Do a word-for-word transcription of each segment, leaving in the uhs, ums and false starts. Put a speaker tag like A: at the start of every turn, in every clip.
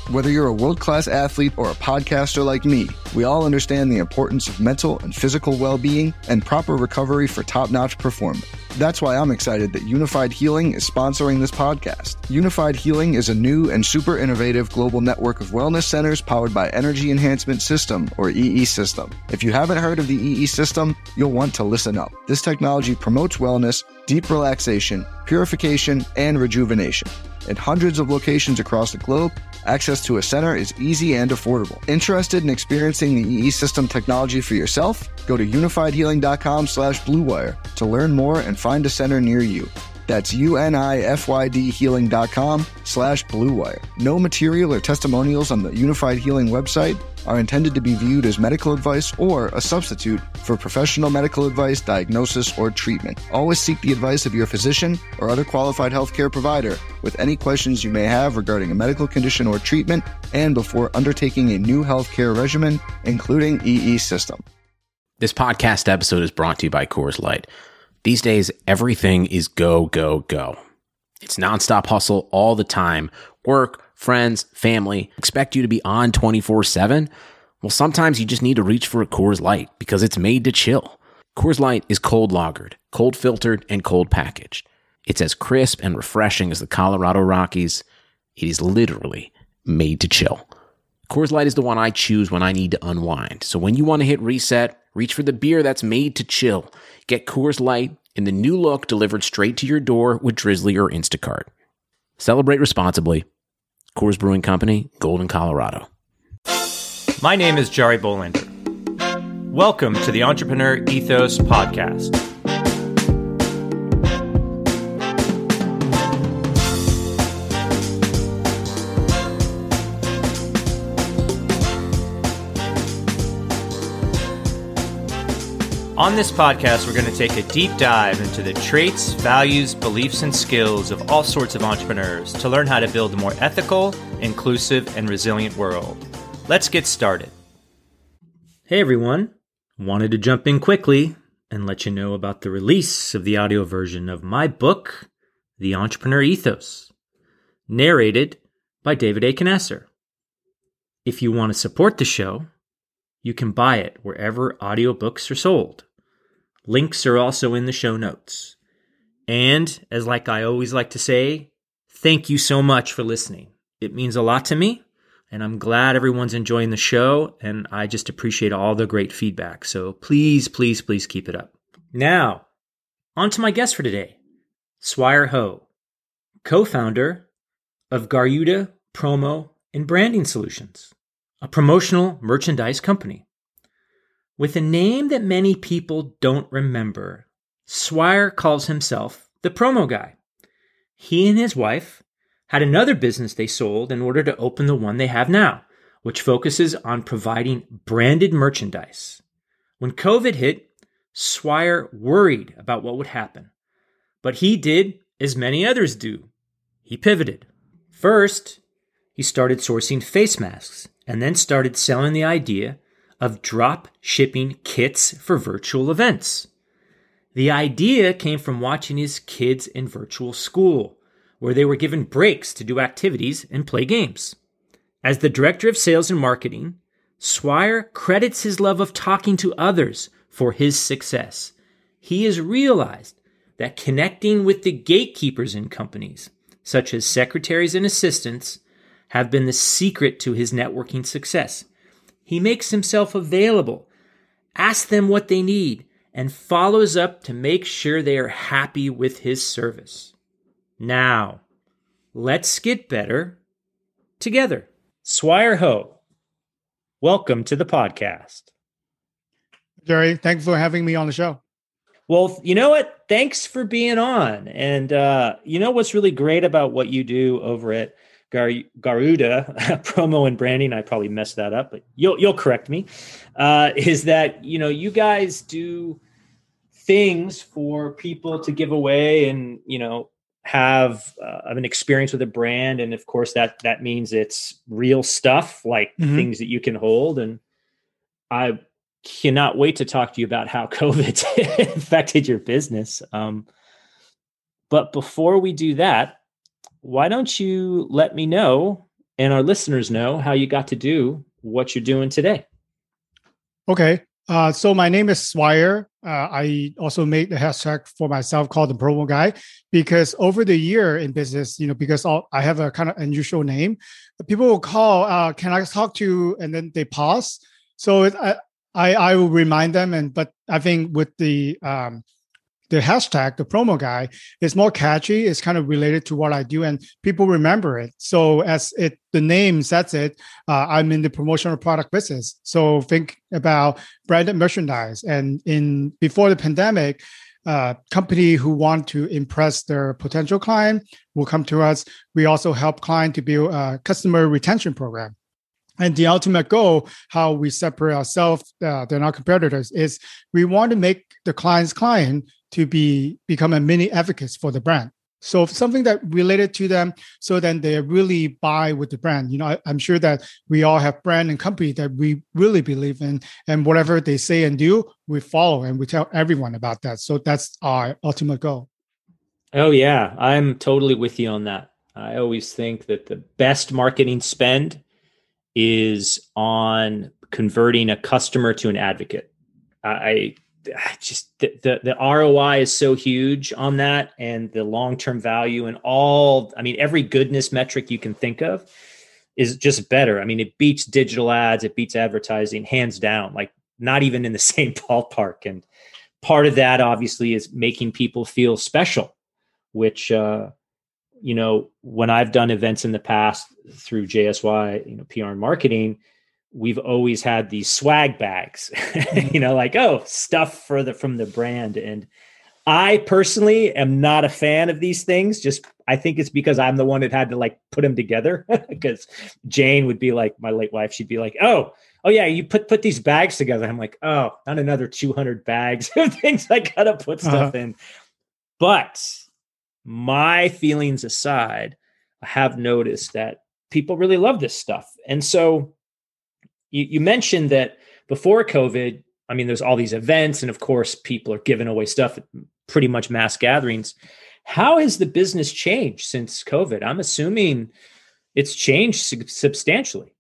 A: Whether you're a world-class athlete or a podcaster like me, we all understand the importance of mental and physical well-being and proper recovery for top-notch performance. That's why I'm excited that Unified Healing is sponsoring this podcast. Unified Healing is a new and super innovative global network of wellness centers powered by Energy Enhancement System, or E E System. If you haven't heard of the E E System, you'll want to listen up. This technology promotes wellness, deep relaxation, purification, and rejuvenation. In hundreds of locations across the globe, access to a center is easy and affordable. Interested in experiencing the E E System technology for yourself? Go to unifiedhealing.com slash bluewire to learn more and find a center near you. That's U-N-I-F-Y-D healing.com slash bluewire. No material or testimonials on the Unified Healing website are intended to be viewed as medical advice or a substitute for professional medical advice, diagnosis, or treatment. Always seek the advice of your physician or other qualified healthcare provider with any questions you may have regarding a medical condition or treatment and before undertaking a new healthcare regimen, including E E System.
B: This podcast episode is brought to you by Coors Light. These days, everything is go, go, go. It's nonstop hustle all the time. Work, friends, family expect you to be on twenty-four seven. Well, sometimes you just need to reach for a Coors Light because it's made to chill. Coors Light is cold lagered, cold filtered, and cold packaged. It's as crisp and refreshing as the Colorado Rockies. It is literally made to chill. Coors Light is the one I choose when I need to unwind. So when you want to hit reset, reach for the beer that's made to chill. Get Coors Light in the new look delivered straight to your door with Drizzly or Instacart. Celebrate responsibly. Coors Brewing Company, Golden, Colorado.
C: My name is Jari Bolander. Welcome to the Entrepreneur Ethos Podcast. On this podcast, we're going to take a deep dive into the traits, values, beliefs, and skills of all sorts of entrepreneurs to learn how to build a more ethical, inclusive, and resilient world. Let's get started. Hey everyone, wanted to jump in quickly and let you know about the release of the audio version of my book, The Entrepreneur Ethos, narrated by David A. Knesser. If you want to support the show, you can buy it wherever audiobooks are sold. Links are also in the show notes. And, as like I always like to say, thank you so much for listening. It means a lot to me, and I'm glad everyone's enjoying the show, and I just appreciate all the great feedback. So please, please, please keep it up. Now, on to my guest for today, Swire Ho, co-founder of Garuda Promo and Branding Solutions, a promotional merchandise company. With a name that many people don't remember, Swire calls himself the promo guy. He and his wife had another business they sold in order to open the one they have now, which focuses on providing branded merchandise. When COVID hit, Swire worried about what would happen, but he did as many others do. He pivoted. First, he started sourcing face masks and then started selling the idea of drop shipping kits for virtual events. The idea came from watching his kids in virtual school, where they were given breaks to do activities and play games. As the director of sales and marketing, Swire credits his love of talking to others for his success. He has realized that connecting with the gatekeepers in companies, such as secretaries and assistants, have been the secret to his networking success. He makes himself available, asks them what they need, and follows up to make sure they are happy with his service. Now, let's get better together. Swire Ho, welcome to the podcast.
D: Jerry, thanks for having me on the show.
C: Well, you know what? Thanks for being on. And uh, you know what's really great about what you do over at Gar- Garuda Promo and Branding, I probably messed that up, but you'll you'll correct me, uh, is that, you know, you guys do things for people to give away and, you know, have uh, an experience with a brand. And of course, that that means it's real stuff, like mm-hmm. things that you can hold. And I cannot wait to talk to you about how COVID affected your business. Um, but before we do that, why don't you let me know and our listeners know how you got to do what you're doing today.
D: Okay. Uh, so my name is Swire. Uh, I also made the hashtag for myself called the Promo Guy because over the year in business, you know, because all, I have a kind of unusual name, people will call, uh, can I talk to, and then they pause. So it, I, I, I will remind them. And, but I think with the, um, the hashtag, the Promo Guy, is more catchy. It's kind of related to what I do, and people remember it. So as it the name says it, uh, I'm in the promotional product business. So think about branded merchandise. And in before the pandemic, uh, company who want to impress their potential client will come to us. We also help client to build a customer retention program. And the ultimate goal, how we separate ourselves uh, than our competitors, is we want to make the client's client to be become a mini advocate for the brand. So something that related to them, so then they really buy with the brand. You know, I, I'm sure that we all have brand and company that we really believe in, and whatever they say and do, we follow and we tell everyone about that. So that's our ultimate goal.
C: Oh yeah, I'm totally with you on that. I always think that the best marketing spend is on converting a customer to an advocate. I, I just, the, the, the R O I is so huge on that, and the long-term value and all, I mean, every goodness metric you can think of is just better. I mean, it beats digital ads, it beats advertising hands down, like not even in the same ballpark. And part of that obviously is making people feel special, which, uh, you know, when I've done events in the past through J S Y, you know, P R and marketing, we've always had these swag bags, you know, like, oh, stuff for the, from the brand. And I personally am not a fan of these things. Just, I think it's because I'm the one that had to like put them together, because Jane would be like, my late wife, she'd be like, oh, oh yeah, you put, put these bags together. I'm like, oh, not another two hundred bags of things I got to put stuff uh-huh. in. But my feelings aside, I have noticed that people really love this stuff. And so you, you mentioned that before COVID, I mean, there's all these events, and of course, people are giving away stuff at pretty much mass gatherings. How has the business changed since COVID? I'm assuming it's changed su- substantially.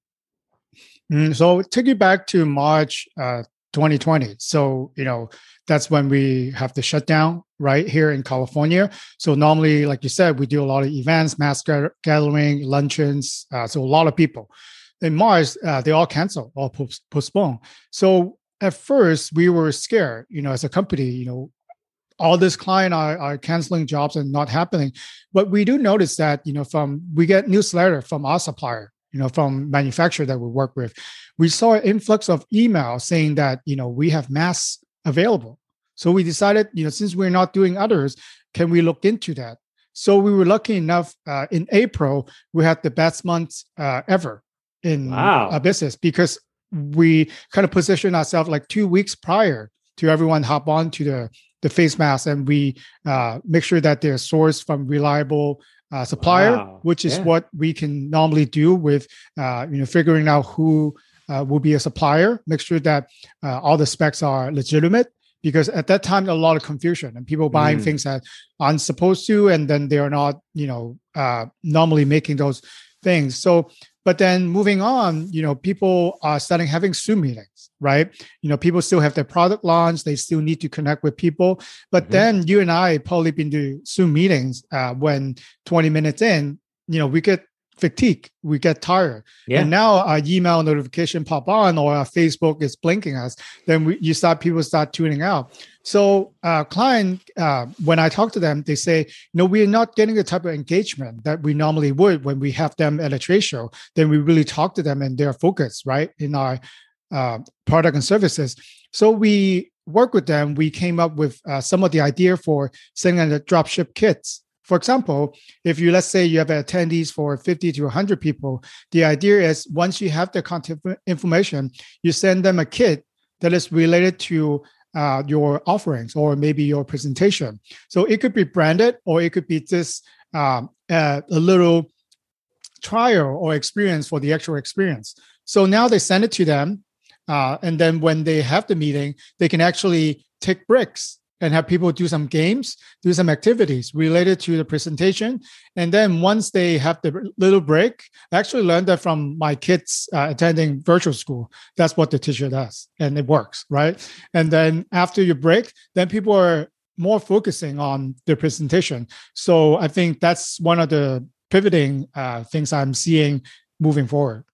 D: Mm, so take you back to March uh, twenty twenty. So, you know, that's when we have the shutdown right here in California. So normally, like you said, we do a lot of events, mass gathering, luncheons. Uh, so a lot of people. In March, uh, they all canceled or post- postponed. So at first, we were scared, you know, as a company, you know, all this client are, are canceling jobs and not happening. But we do notice that, you know, from we get newsletter from our supplier, you know, from manufacturer that we work with. We saw an influx of emails saying that, you know, we have masks available. So we decided, you know, since we're not doing others, can we look into that? So we were lucky enough uh, in April, we had the best month uh, ever in
C: wow.
D: our business, because we kind of positioned ourselves like two weeks prior to everyone hop on to the, the face mask, and we uh, make sure that they're sourced from reliable uh, supplier,
C: wow.
D: which is
C: yeah.
D: what we can normally do with, uh, you know, figuring out who uh, will be a supplier, make sure that uh, all the specs are legitimate. Because at that time, a lot of confusion and people buying mm. things that aren't supposed to, and then they are not, you know, uh, normally making those things. So, but then moving on, you know, people are starting having Zoom meetings, right? You know, people still have their product launch. They still need to connect with people. But mm-hmm. then you and I probably been to Zoom meetings uh, when twenty minutes in, you know, we get fatigue, we get tired. Yeah. And now our email notification pop on, or our Facebook is blinking us, then we, you start, people start tuning out. So uh, client, uh, when I talk to them, they say, no, we're not getting the type of engagement that we normally would when we have them at a trade show. Then we really talk to them and they're focused, right, in our uh, product and services. So we work with them. We came up with uh, some of the idea for sending the dropship kits. For example, if you, let's say you have attendees for fifty to one hundred people, the idea is once you have the contact information, you send them a kit that is related to uh, your offerings or maybe your presentation. So it could be branded, or it could be just um, a, a little trial or experience for the actual experience. So now they send it to them. Uh, and then when they have the meeting, they can actually take breaks and have people do some games, do some activities related to the presentation. And then once they have the little break, I actually learned that from my kids uh, attending virtual school. That's what the teacher does, and it works, right? And then after you break, then people are more focusing on the presentation. So I think that's one of the pivoting uh, things I'm seeing moving forward.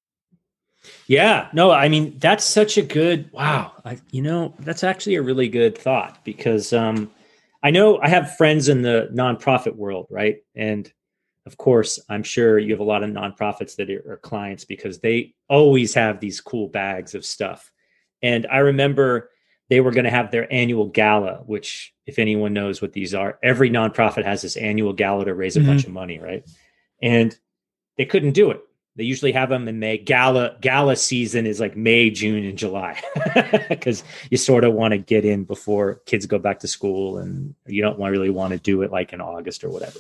E: Yeah, no, I mean, that's such a good, wow. I, you know, that's actually a really good thought because um, I know I have friends in the nonprofit world, right? And of course, I'm sure you have a lot of nonprofits that are, are clients because they always have these cool bags of stuff. And I remember they were going to have their annual gala, which if anyone knows what these are, every nonprofit has this annual gala to raise a mm-hmm. bunch of money, right? And they couldn't do it. They usually have them in May. Gala gala season is like May, June, and July because you sort of want to get in before kids go back to school, and you don't really want to do it like in August or whatever.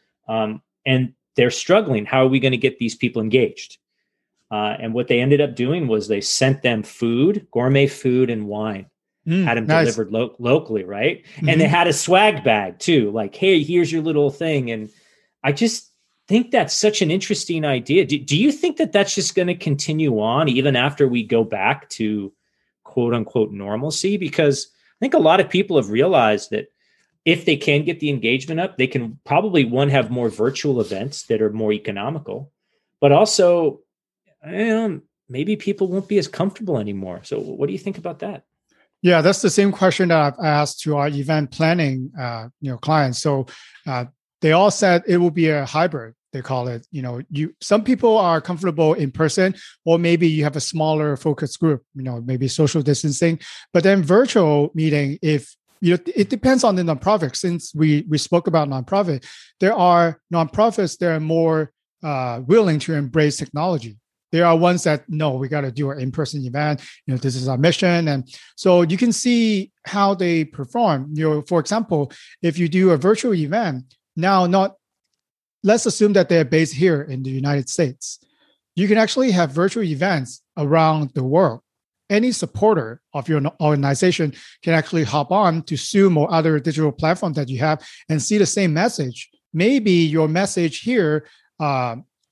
E: Um, and they're struggling. How are we going to get these people engaged? Uh, and what they ended up doing was they sent them food, gourmet food, and wine. Mm, had them nice. delivered lo- locally, right? Mm-hmm. And they had a swag bag too, like, hey, here's your little thing. And I just think that's such an interesting idea. Do, do you think that that's just going to continue on even after we go back to quote unquote normalcy? Because I think a lot of people have realized that if they can get the engagement up, they can probably, one, have more virtual events that are more economical, but also, you know, maybe people won't be as comfortable anymore. So what do you think about that?
D: Yeah, that's the same question that I've asked to our event planning uh, you know, clients. So uh, they all said it will be a hybrid. They call it, you know, you, some people are comfortable in person, or maybe you have a smaller focus group, you know, maybe social distancing, but then virtual meeting, if you know, it depends on the nonprofit. Since we, we spoke about nonprofit, there are nonprofits that are more uh, willing to embrace technology. There are ones that, no, we got to do an in-person event. You know, this is our mission. And so you can see how they perform. You know, for example, if you do a virtual event, now not, let's assume that they're based here in the United States. You can actually have virtual events around the world. Any supporter of your organization can actually hop on to Zoom or other digital platform that you have and see the same message. Maybe your message here, uh,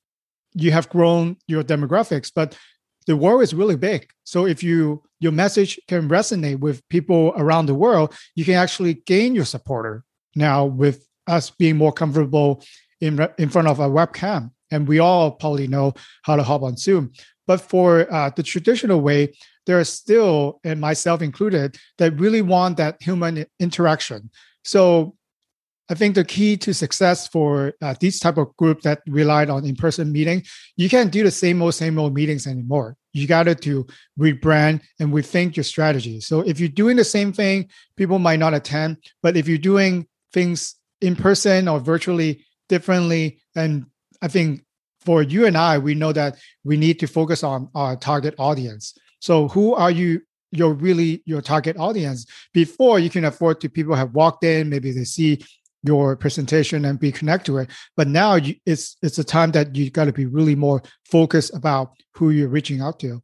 D: you have grown your demographics, but the world is really big. So if you your message can resonate with people around the world, you can actually gain your supporter. Now with us being more comfortable in, in front of a webcam, and we all probably know how to hop on Zoom. But for uh, the traditional way, there are still, and myself included, that really want that human interaction. So I think the key to success for uh, these type of group that relied on in-person meeting, you can't do the same old, same old meetings anymore. You got to rebrand and rethink your strategy. So if you're doing the same thing, people might not attend. But if you're doing things in person or virtually differently, and I think for you and I, we know that we need to focus on our target audience. So who are you? Your really your target audience before you can afford to people have walked in, maybe they see your presentation and be connected to it. But now you, it's it's a time that you got to be really more focused about who you're reaching out to.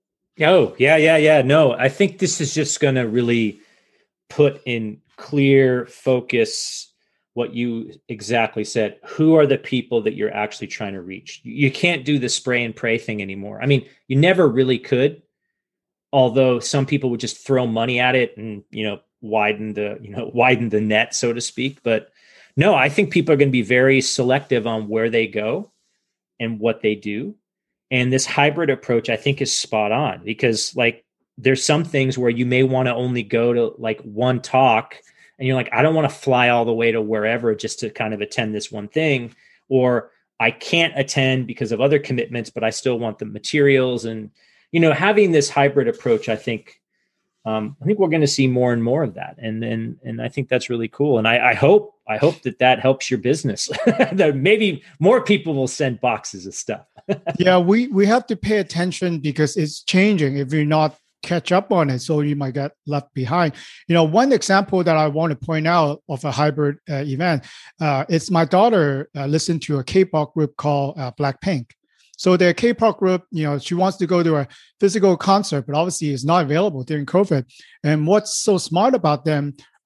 E: Oh, yeah, yeah, yeah. No, I think this is just going to really put in clear focus what you exactly said. Who are the people that you're actually trying to reach? You can't do the spray and pray thing anymore. I mean, you never really could, although some people would just throw money at it and, you know, widen the, you know, widen the net, so to speak. But no, I think people are going to be very selective on where they go and what they do. And this hybrid approach, I think, is spot on, because like there's some things where you may want to only go to like one talk and you're like, I don't want to fly all the way to wherever just to kind of attend this one thing, or I can't attend because of other commitments, but I still want the materials. And, you know, having this hybrid approach, I think, um, I think we're going to see more and more of that. And and and I think that's really cool. And I, I hope I hope that that helps your business, that maybe more people will send boxes of stuff.
D: Yeah, we, we have to pay attention because it's changing if you're not catch up on it. So you might get left behind. You know, one example that I want to point out of a hybrid uh, event, uh, it's my daughter uh, listened to a K-pop group called uh, Blackpink. So their K-pop group, you know, she wants to go to a physical concert, but obviously it's not available during COVID. And what's so smart about them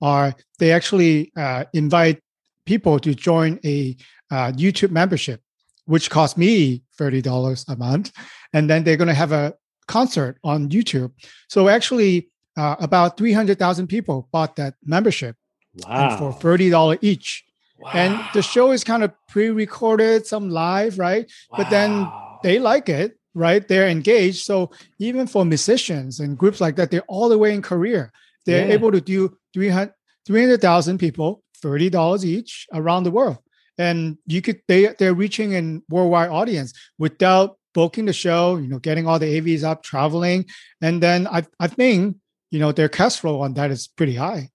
D: are they actually uh, invite people to join a uh, YouTube membership, which costs me thirty dollars a month. And then they're going to have a concert on YouTube. So actually, uh, about three hundred thousand people bought that membership.
E: Wow.
D: And for thirty dollars each.
E: Wow.
D: And the show is kind of pre-recorded, some live, right? Wow. But then they like it, right? They're engaged. So even for musicians and groups like that, they're all the way in Korea. They're yeah. able to do three hundred thousand people, thirty dollars each around the world. And you could they they're reaching a worldwide audience without booking the show, you know, getting all the A Vs up, traveling. And then I I think, you know, their cash flow on that is pretty high.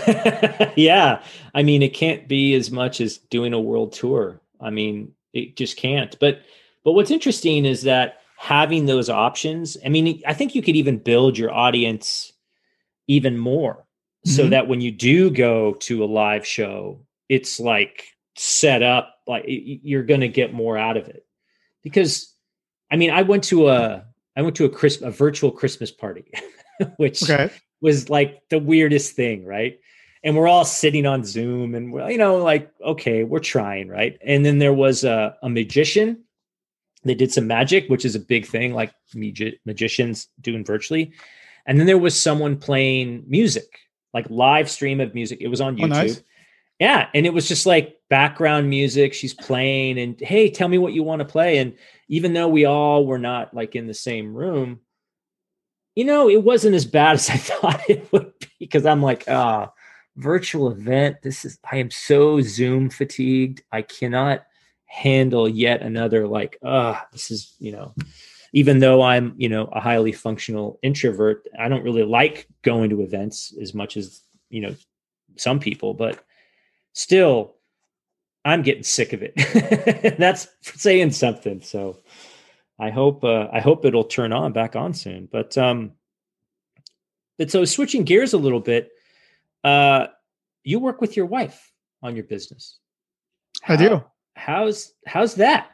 E: Yeah. I mean, it can't be as much as doing a world tour. I mean, it just can't. But but what's interesting is that having those options, I mean, I think you could even build your audience even more mm-hmm. so that when you do go to a live show, it's like set up, like you're going to get more out of it. Because I mean, I went to a I went to a Chris, a virtual Christmas party, which okay. was like the weirdest thing, right? And we're all sitting on Zoom and we're, you know, like, okay, we're trying, right? And then there was a, a magician. They did some magic, which is a big thing, like magi- magicians doing virtually. And then there was someone playing music, like live stream of music. It was on YouTube. Oh, nice. Yeah. And it was just like background music. She's playing and, hey, tell me what you want to play. And even though we all were not like in the same room, you know, it wasn't as bad as I thought it would be, because I'm like, ah, oh, virtual event. This is, I am so Zoom fatigued. I cannot handle yet another, like, ah, oh, this is, you know, even though I'm, you know, a highly functional introvert, I don't really like going to events as much as, you know, some people, but still I'm getting sick of it. That's saying something. So I hope, uh, I hope it'll turn on back on soon, but, um, but so switching gears a little bit, uh, you work with your wife on your business.
D: How, I do.
E: How's, how's that?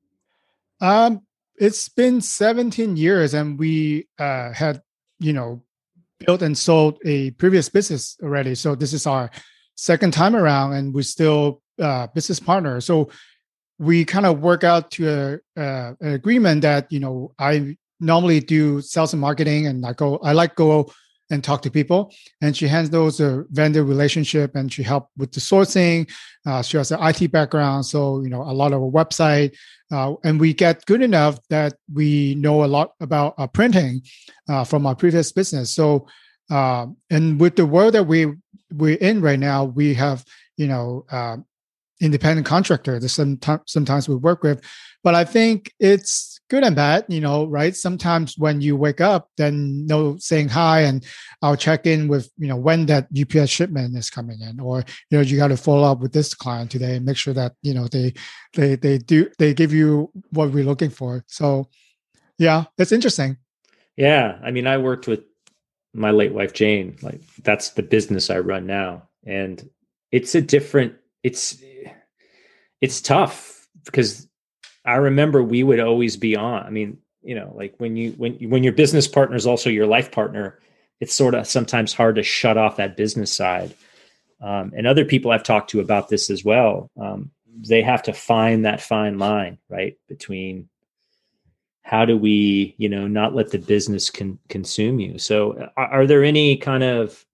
D: Um, it's been seventeen years and we, uh, had, you know, built and sold a previous business already. So this is our second time around and we're still, uh, business partners. So we kind of work out to a, uh, an agreement that, you know, I normally do sales and marketing and I go, I like go and talk to people, and she handles the vendor relationship and she helped with the sourcing. Uh, she has an I T background. So, you know, a lot of a website, uh, and we get good enough that we know a lot about uh, printing uh, from our previous business. So, uh, and with the world that we, we're in right now, we have, you know, uh, independent contractor that sometimes sometimes we work with, but I think it's good and bad, you know, right? Sometimes when you wake up, then no saying hi, and I'll check in with, you know, when that U P S shipment is coming in, or, you know, you got to follow up with this client today and make sure that, you know, they, they, they do, they give you what we're looking for. So yeah, it's interesting.
E: Yeah. I mean, I worked with my late wife, Jane, like that's the business I run now. And it's a different, it's, it's tough because I remember we would always be on. I mean, you know, like when you, when, when your business partner is also your life partner, it's sort of sometimes hard to shut off that business side. Um, and other people I've talked to about this as well. Um, they have to find that fine line, right? Between how do we, you know, not let the business con- consume you. So are, are there any kind of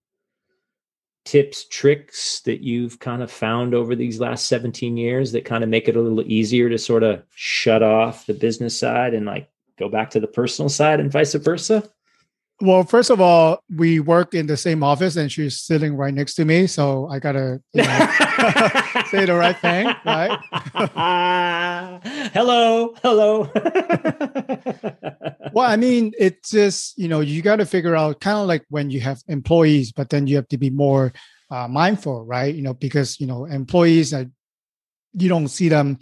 E: tips, tricks that you've kind of found over these last seventeen years that kind of make it a little easier to sort of shut off the business side and like go back to the personal side and vice versa?
D: Well, first of all, we work in the same office and she's sitting right next to me. So I got to, you know, say the right thing, right?
E: hello, hello.
D: Well, I mean, it's just, you know, you got to figure out kind of like when you have employees, but then you have to be more uh, mindful, right? You know, because, you know, employees, uh, you don't see them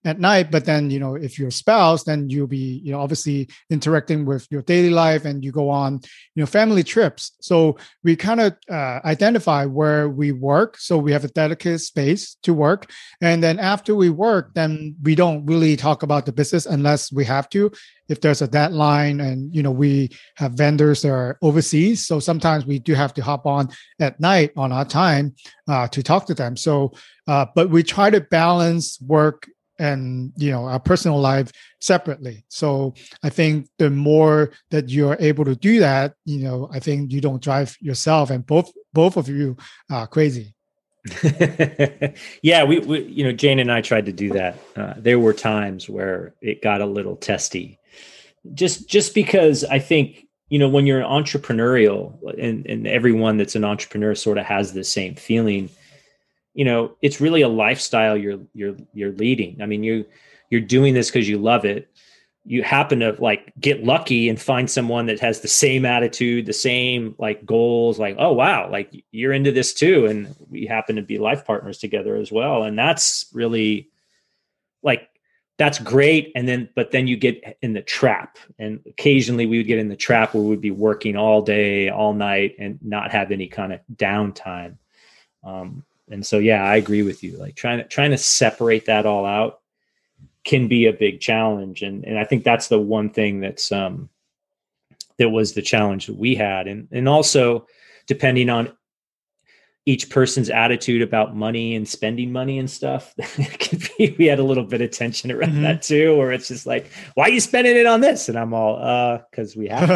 D: at night. But then, you know, if you're a spouse, then you'll be, you know, obviously interacting with your daily life, and you go on, you know, family trips. So we kind of uh, identify where we work. So we have a dedicated space to work. And then after we work, then we don't really talk about the business unless we have to. If there's a deadline, and, you know, we have vendors that are overseas. So sometimes we do have to hop on at night on our time uh, to talk to them. So, uh, but we try to balance work and, you know, our personal life separately. So I think the more that you're able to do that, you know, I think you don't drive yourself and both, both of you are crazy.
E: Yeah, we, we, you know, Jane and I tried to do that. Uh, there were times where it got a little testy, just, just because I think, you know, when you're entrepreneurial, and, and everyone that's an entrepreneur sort of has the same feeling, you know, it's really a lifestyle you're, you're, you're leading. I mean, you, you're doing this because you love it. You happen to like get lucky and find someone that has the same attitude, the same like goals, like, oh, wow, like you're into this too. And we happen to be life partners together as well. And that's really like, that's great. And then, but then you get in the trap, and occasionally we would get in the trap where we'd be working all day, all night, and not have any kind of downtime. Um, and so, yeah, I agree with you. Like trying to, trying to separate that all out can be a big challenge. And, and I think that's the one thing that's, um, that was the challenge that we had. And, and also depending on each person's attitude about money and spending money and stuff, it could be, we had a little bit of tension around mm-hmm. that too, where it's just like, why are you spending it on this? And I'm all, uh, cause we have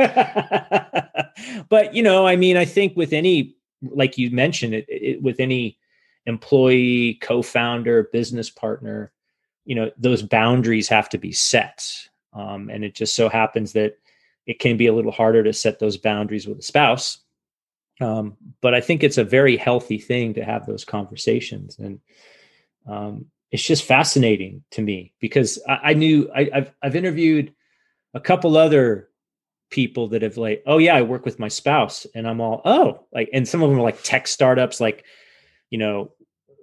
E: to. But, you know, I mean, I think with any, like you mentioned it, it with any employee, co-founder, business partner, you know, those boundaries have to be set. Um, and it just so happens that it can be a little harder to set those boundaries with a spouse. Um, but I think it's a very healthy thing to have those conversations. And um, it's just fascinating to me because I, I knew I, I've, I've interviewed a couple other people that have like, oh yeah, I work with my spouse, and I'm all, oh, like, and some of them are like tech startups, like, you know,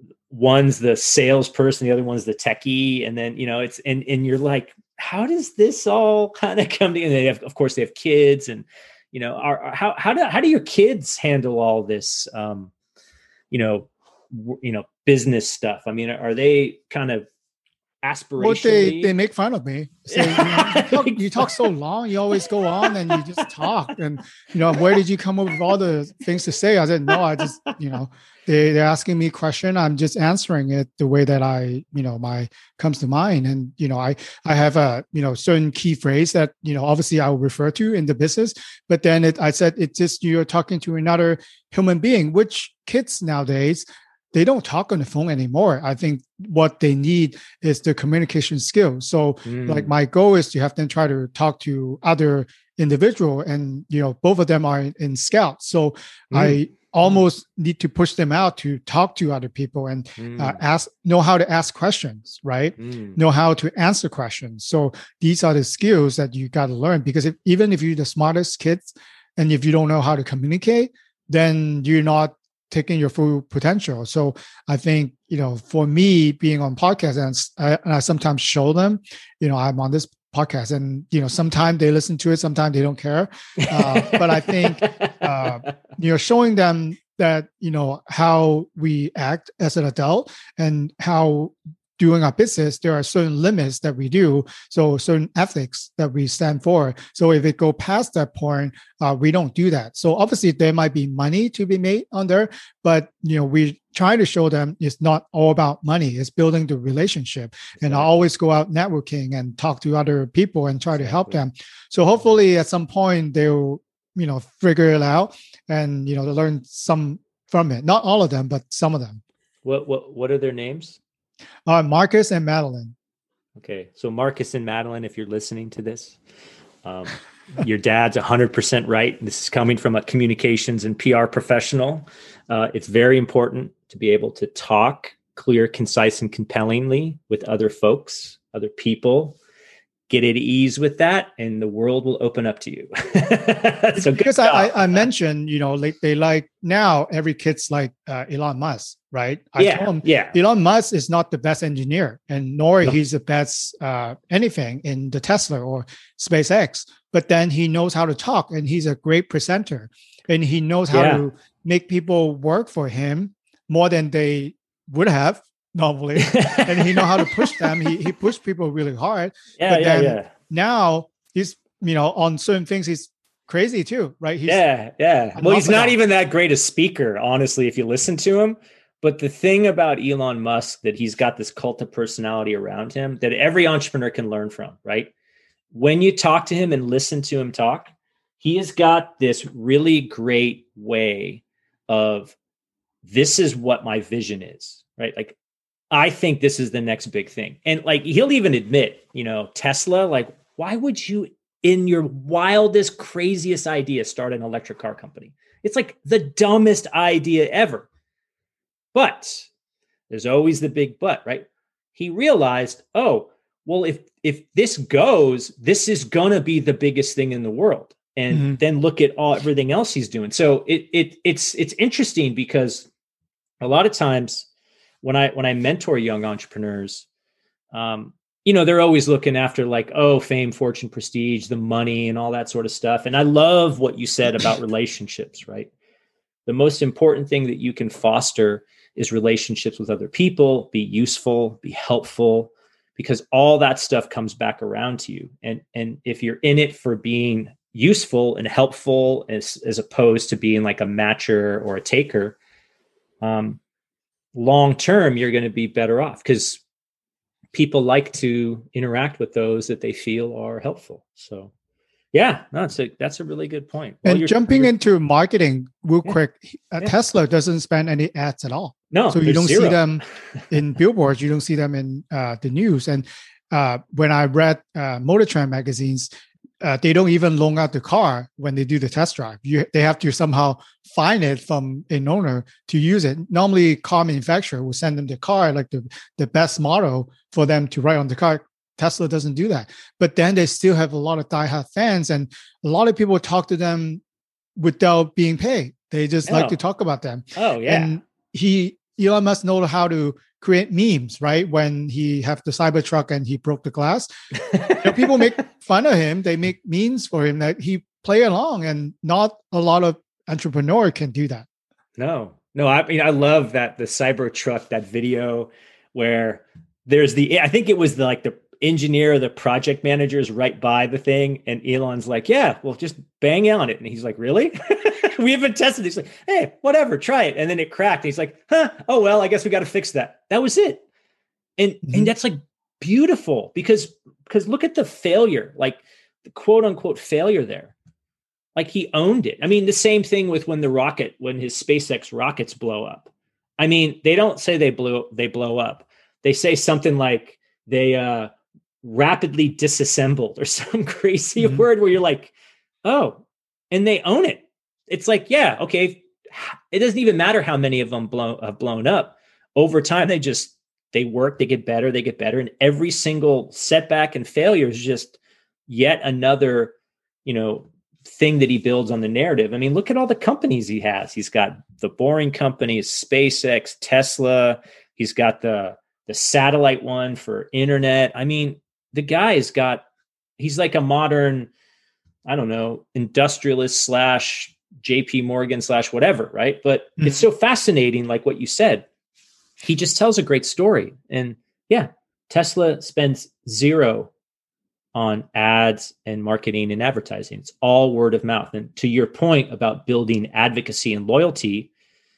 E: one's the salesperson, the other one's the techie. And then, you know, it's, and, and you're like, how does this all kind of come together? They have, of course they have kids, and, you know, are, are how, how do, how do your kids handle all this, um, you know, w- you know, business stuff? I mean, are they kind of aspirationally?
D: Well, they, they make fun of me. Say, you, know, you, talk, you talk so long, you always go on and you just talk. And, you know, where did you come up with all the things to say? I said, no, I just, you know, they, they're asking me a question. I'm just answering it the way that I, you know, my comes to mind. And, you know, I, I have a, you know, certain key phrase that, you know, obviously I will refer to in the business, but then it, I said, it's just, you're talking to another human being, which kids nowadays, they don't talk on the phone anymore. I think what they need is the communication skills. So mm. like my goal is to have them try to talk to other individual, and, you know, both of them are in, in Scout. So mm. I almost mm. need to push them out to talk to other people and mm. uh, ask, know how to ask questions, right? Mm. Know how to answer questions. So these are the skills that you got to learn, because if, even if you're the smartest kids and if you don't know how to communicate, then you're not taking your full potential. So I think, you know, for me being on podcasts, and I, and I sometimes show them, you know, I'm on this podcast, and, you know, sometimes they listen to it, sometimes they don't care. Uh, but I think, uh, you know, showing them that, you know, how we act as an adult and how doing our business, there are certain limits that we do. So certain ethics that we stand for. So if it go past that point, uh, we don't do that. So obviously there might be money to be made on there, but, you know, we try to show them it's not all about money. It's building the relationship. And I always go out networking and talk to other people and try to help them. So hopefully at some point they'll, you know, figure it out and, you know, learn some from it. Not all of them, but some of them.
E: What, what, what are their names?
D: Uh, Marcus and Madeline.
E: Okay. So Marcus and Madeline, if you're listening to this, um, your dad's one hundred percent right. This is coming from a communications and P R professional. Uh, it's very important to be able to talk clear, concise, and compellingly with other folks, other people. get at ease with that, and the world will open up to you. So
D: because I, I mentioned, you know, like they like now every kid's like uh, Elon Musk, right? I
E: yeah,
D: told him,
E: yeah.
D: Elon Musk is not the best engineer, and nor
E: No.
D: he's the best uh, anything in the Tesla or SpaceX. But then he knows how to talk, and he's a great presenter, and he knows how
E: Yeah.
D: to make people work for him more than they would have normally, and he know how to push them. He he pushed people really hard.
E: Yeah,
D: but
E: yeah,
D: then
E: yeah.
D: now he's, you know, on certain things he's crazy too, right? He's,
E: yeah, yeah. Well, he's not
D: orthodox.
E: even that great a speaker, honestly, if you listen to him. But the thing about Elon Musk, that he's got this cult of personality around him that every entrepreneur can learn from, right? When you talk to him and listen to him talk, he has got this really great way of, this is what my vision is, right? Like, I think this is the next big thing. And like, he'll even admit, you know, Tesla, like, why would you, in your wildest, craziest idea, start an electric car company? It's like the dumbest idea ever. But there's always the big but, right? He realized, oh, well, if if this goes, this is gonna be the biggest thing in the world. And mm-hmm. then look at all everything else he's doing. So it it it's it's interesting, because a lot of times when I when I mentor young entrepreneurs, um, you know, they're always looking after like, oh, fame, fortune, prestige, the money, and all that sort of stuff. And I love what you said about relationships, right? The most important thing that you can foster is relationships with other people, be useful, be helpful, because all that stuff comes back around to you. And, and if you're in it for being useful and helpful, as, as opposed to being like a matcher or a taker, um, long-term, you're going to be better off, because people like to interact with those that they feel are helpful. So yeah, no, it's a, that's a really good point. Well,
D: and
E: you're,
D: jumping
E: you're,
D: into marketing real
E: yeah,
D: quick, uh,
E: yeah.
D: Tesla doesn't spend any ads at all.
E: No,
D: so you don't
E: zero.
D: see them in billboards. You don't see them in uh, the news. And uh, when I read uh, Motor Trend magazines, uh, they don't even loan out the car when they do the test drive. You, they have to somehow find it from an owner to use it. Normally, car manufacturer will send them the car, like the, the best model for them to write on the car. Tesla doesn't do that. But then they still have a lot of diehard fans, and a lot of people talk to them without being paid. They just oh. like to talk about them.
E: Oh, yeah.
D: And he, Elon Musk knows how to create memes, right? When he have the Cybertruck and he broke the glass, you know, people make fun of him. They make memes for him that he play along, and not a lot of entrepreneur can do that.
E: No, no. I mean, I love that the Cybertruck, that video where there's the, I think it was the, like the engineer or the project managers right by the thing, and Elon's like, yeah, well, just bang on it. And he's like, really? We haven't tested it. He's like, hey, whatever, try it. And then it cracked. And he's like, huh, oh, well, I guess we got to fix that. That was it. And mm-hmm. and that's like beautiful, because because look at the failure, like the quote unquote failure there. Like he owned it. I mean, the same thing with when the rocket, when his SpaceX rockets blow up. I mean, they don't say they blew they blow up. They say something like they uh, rapidly disassembled, or some crazy mm-hmm. word where you're like, oh, and they own it. It's like, yeah, okay. It doesn't even matter how many of them blow, have blown up. Over time, they just, they work, they get better, they get better. And every single setback and failure is just yet another, you know, thing that he builds on the narrative. I mean, look at all the companies he has. He's got the Boring Companies, SpaceX, Tesla. He's got the, the satellite one for internet. I mean, the guy's got, he's like a modern, I don't know, industrialist slash J P Morgan slash whatever, right? But mm-hmm. it's so fascinating, like what you said. He just tells a great story. And yeah, Tesla spends zero on ads and marketing and advertising. It's all word of mouth. And to your point about building advocacy and loyalty.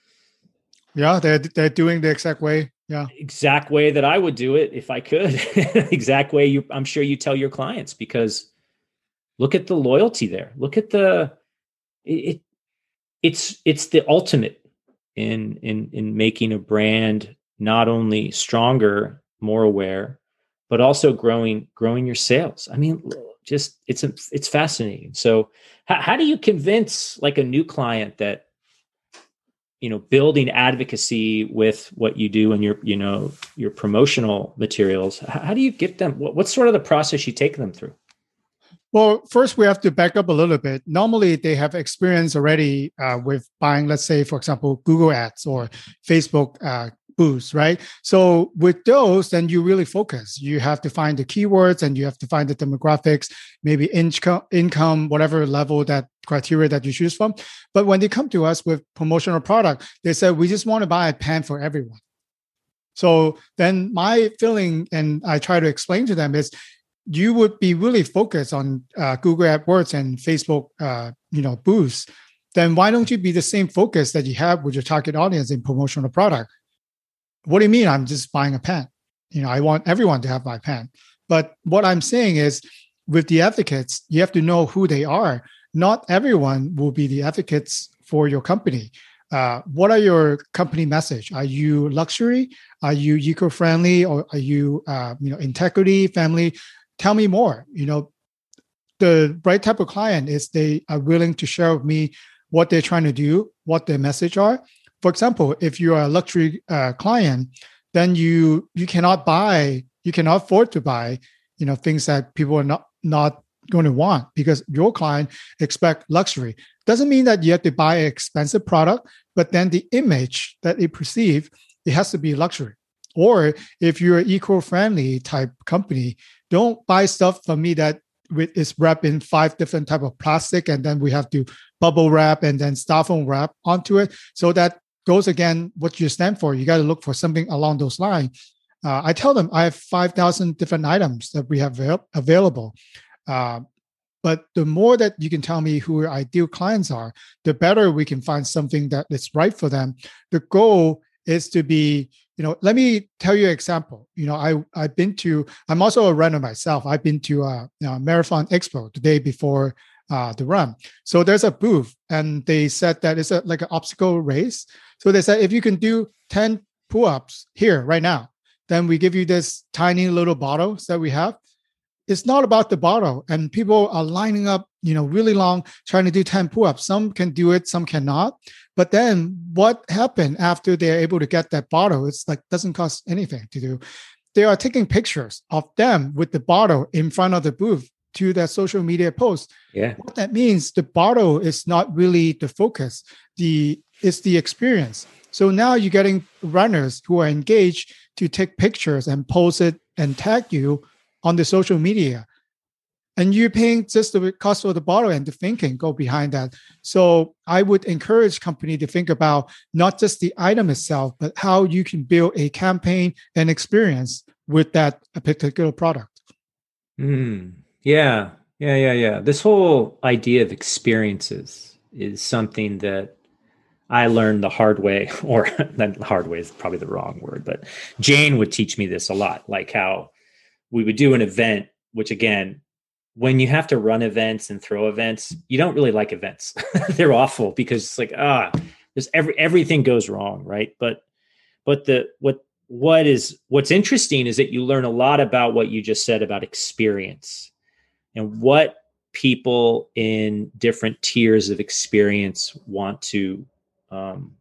D: Yeah, they're, they're doing the exact way. Yeah.
E: Exact way that I would do it if I could. Exact way you, I'm sure you tell your clients, because look at the loyalty there. Look at the, it, it it's, it's the ultimate in, in, in making a brand not only stronger, more aware, but also growing, growing your sales. I mean, just, it's, a, it's fascinating. So how, how do you convince like a new client that you know, building advocacy with what you do and your, you know, your promotional materials, how, how do you get them? What, what's sort of the process you take them through?
D: Well, first we have to back up a little bit. Normally, they have experience already uh, with buying, let's say, for example, Google Ads or Facebook uh, boosts, right? So with those, then you really focus. You have to find the keywords and you have to find the demographics, maybe income, income, whatever level that criteria that you choose from. But when they come to us with promotional product, they said, we just want to buy a pen for everyone. So then my feeling, and I try to explain to them, is you would be really focused on uh, Google AdWords and Facebook, uh, you know, boosts. Then why don't you be the same focus that you have with your target audience in promotional product? What do you mean? I'm just buying a pen. You know, I want everyone to have my pen. But what I'm saying is, with the advocates, you have to know who they are. Not everyone will be the advocates for your company. Uh, what are your company message? Are you luxury? Are you eco-friendly? Or are you, uh, you know, integrity, family? Tell me more. You know, the right type of client is they are willing to share with me what they're trying to do, what their message are. For example, if you are a luxury uh, client, then you you cannot buy, you cannot afford to buy, you know, things that people are not not going to want because your client expect luxury. Doesn't mean that you have to buy an expensive product, but then the image that they perceive, it has to be luxury. Or if you're an eco-friendly type company, don't buy stuff from me that is wrapped in five different type of plastic, and then we have to bubble wrap and then styrofoam wrap onto it. So that goes again what you stand for. You got to look for something along those lines. Uh, I tell them I have five thousand different items that we have avail- available. Uh, but the more that you can tell me who your ideal clients are, the better we can find something that is right for them. The goal is to be, you know, let me tell you an example. You know, I, I've been to, I'm also a runner myself. I've been to a, a Marathon Expo the day before uh, the run. So there's a booth and they said that it's a, like an obstacle race. So they said, if you can do ten pull-ups here right now, then we give you this tiny little bottles that we have. It's not about the bottle, and people are lining up, you know, really long, trying to do ten pull-ups. Some can do it, some cannot. But then what happened after they're able to get that bottle? It's like, doesn't cost anything to do. They are taking pictures of them with the bottle in front of the booth to their social media post.
E: Yeah.
D: What that means, the bottle is not really the focus. The it's the experience. So now you're getting runners who are engaged to take pictures and post it and tag you on the social media. And you're paying just the cost of the bottle, and the thinking go behind that. So I would encourage company to think about not just the item itself, but how you can build a campaign and experience with that particular product.
E: Mm, yeah, yeah, yeah, yeah. This whole idea of experiences is something that I learned the hard way, or the hard way is probably the wrong word, but Jane would teach me this a lot, like how we would do an event, which again, when you have to run events and throw events, you don't really like events. They're awful because it's like, ah, there's every, everything goes wrong. Right. But, but the, what, what is, what's interesting is that you learn a lot about what you just said about experience and what people in different tiers of experience want to, um,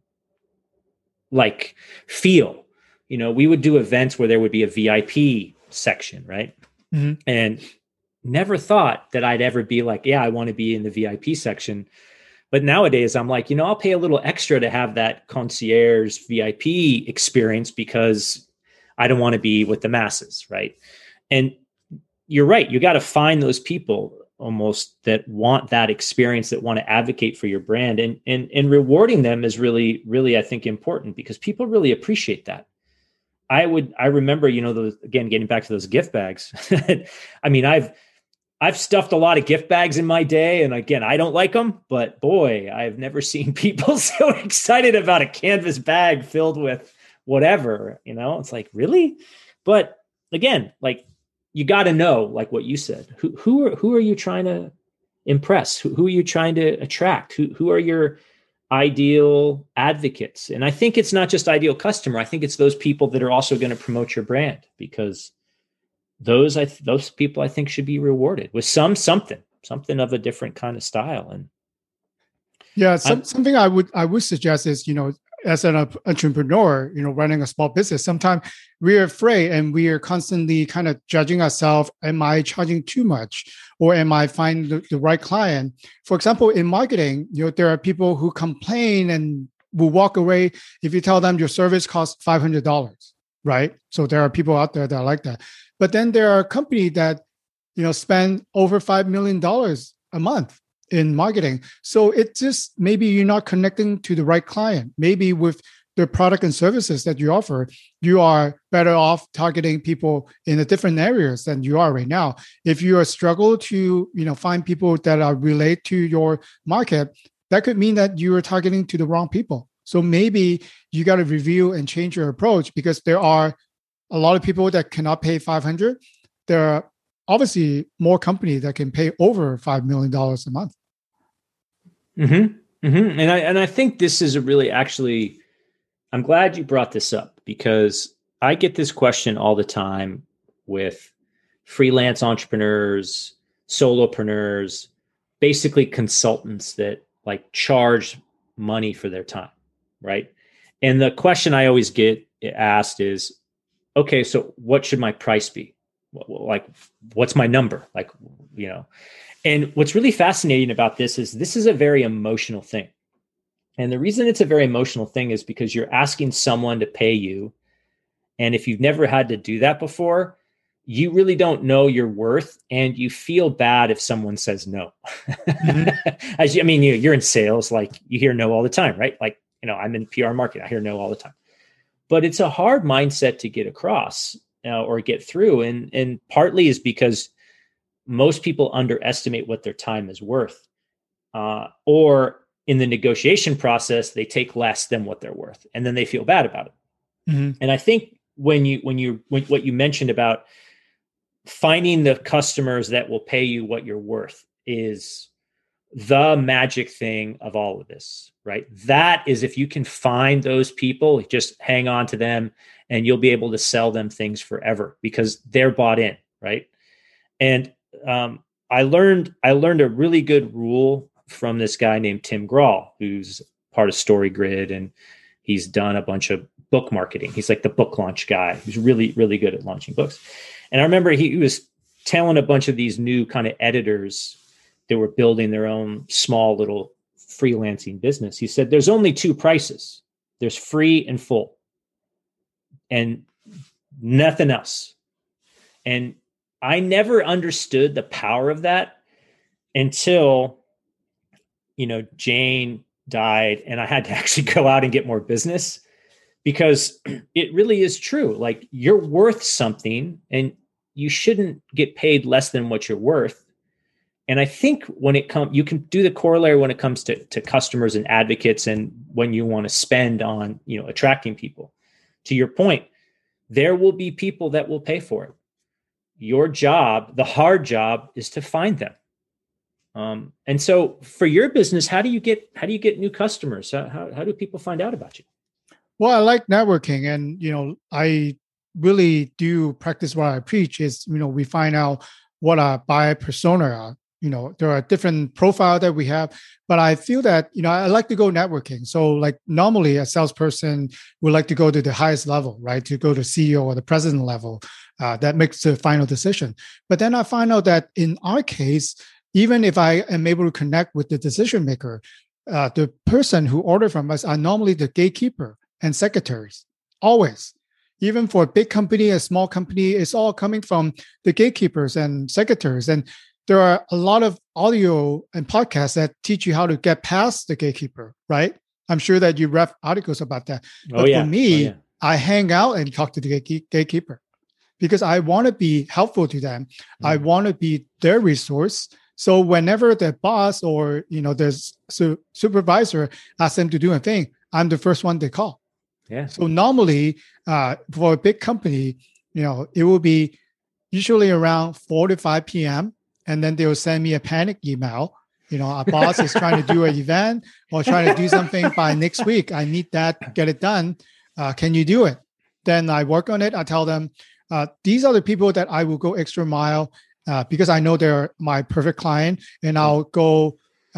E: like feel. You know, we would do events where there would be a V I P section, right? Mm-hmm. And never thought that I'd ever be like, yeah, I want to be in the V I P section. But nowadays I'm like, you know, I'll pay a little extra to have that concierge V I P experience because I don't want to be with the masses, right? And you're right. You got to find those people almost that want that experience, that want to advocate for your brand, and, and, and rewarding them is really, really, I think, important because people really appreciate that. I would, I remember, you know, those, again, getting back to those gift bags. I mean, I've, I've stuffed a lot of gift bags in my day. And again, I don't like them, but boy, I've never seen people so excited about a canvas bag filled with whatever, you know, it's like, really? But again, like, you got to know, like what you said, who, who are, who are you trying to impress? Who, who are you trying to attract? Who, who are your ideal advocates? And I think it's not just ideal customer. I think it's those people that are also going to promote your brand, because those, I th- those people I think should be rewarded with some, something, something of a different kind of style. And
D: yeah, some, something I would, I would suggest is, you know, as an entrepreneur, you know, running a small business, sometimes we're afraid and we are constantly kind of judging ourselves. Am I charging too much, or am I finding the, the right client? For example, in marketing, you know, there are people who complain and will walk away if you tell them your service costs five hundred dollars, right? So there are people out there that are like that. But then there are companies that, you know, spend over five million dollars a month in marketing. So it just, maybe you're not connecting to the right client. Maybe with the product and services that you offer, you are better off targeting people in the different areas than you are right now. If you are struggle to, you know, find people that are relate to your market, that could mean that you are targeting to the wrong people. So maybe you got to review and change your approach, because there are a lot of people that cannot pay five hundred. There are obviously more companies that can pay over five million dollars a month.
E: Mm-hmm. Mm-hmm. And I and I think this is a really actually, I'm glad you brought this up, because I get this question all the time with freelance entrepreneurs, solopreneurs, basically consultants that like charge money for their time, right? And the question I always get asked is, okay, so what should my price be? Like, what's my number? Like, you know, and what's really fascinating about this is this is a very emotional thing. And the reason it's a very emotional thing is because you're asking someone to pay you. And if you've never had to do that before, you really don't know your worth, and you feel bad if someone says no. Mm-hmm. As you, I mean, you, you're in sales, like you hear no all the time, right? Like, you know, I'm in P R marketing, I hear no all the time. But it's a hard mindset to get across uh, or get through. And, and partly is because most people underestimate what their time is worth. Uh, or in the negotiation process, they take less than what they're worth, and then they feel bad about it. Mm-hmm. And I think when you, when you, when, what you mentioned about finding the customers that will pay you what you're worth is the magic thing of all of this, right? That is, if you can find those people, just hang on to them and you'll be able to sell them things forever because they're bought in, right? And um, I learned, I learned a really good rule from this guy named Tim Grahl, who's part of StoryGrid, and he's done a bunch of book marketing. He's like the book launch guy. He's really, really good at launching books. And I remember he, he was telling a bunch of these new kind of editors that were building their own small little freelancing business. He said, there's only two prices. There's free and full, and nothing else. And I never understood the power of that until, you know, Jane died and I had to actually go out and get more business, because it really is true. Like, you're worth something and you shouldn't get paid less than what you're worth. And I think when it comes, you can do the corollary when it comes to, to customers and advocates, and when you want to spend on, you know, attracting people. To your point, there will be people that will pay for it. Your job, the hard job, is to find them. Um, and so for your business, how do you get, how do you get new customers? How, how, how do people find out about you?
D: Well, I like networking, and, you know, I really do practice what I preach is, you know, we find out what our buyer persona are. You know, there are different profiles that we have, but I feel that, you know, I like to go networking. So like normally a salesperson would like to go to the highest level, right? To go to C E O or the president level, uh, that makes the final decision. But then I find out that in our case, even if I am able to connect with the decision maker, uh, the person who ordered from us are normally the gatekeeper and secretaries, always. Even for a big company, a small company, it's all coming from the gatekeepers and secretaries. And there are a lot of audio and podcasts that teach you how to get past the gatekeeper, right? I'm sure that you read articles about that. But oh, yeah. for me, oh, yeah. I hang out and talk to the gate- gatekeeper because I want to be helpful to them. Mm-hmm. I want to be their resource. So whenever the boss or, you know, the su- supervisor asks them to do a thing, I'm the first one they call.
E: Yeah.
D: So normally uh, for a big company, you know, it will be usually around four to five p.m. And then they'll send me a panic email. You know, our boss is trying to do an event or trying to do something by next week. I need that, get it done. Uh, can you do it? Then I work on it. I tell them, uh, these are the people that I will go extra mile uh, because I know they're my perfect client. And I'll go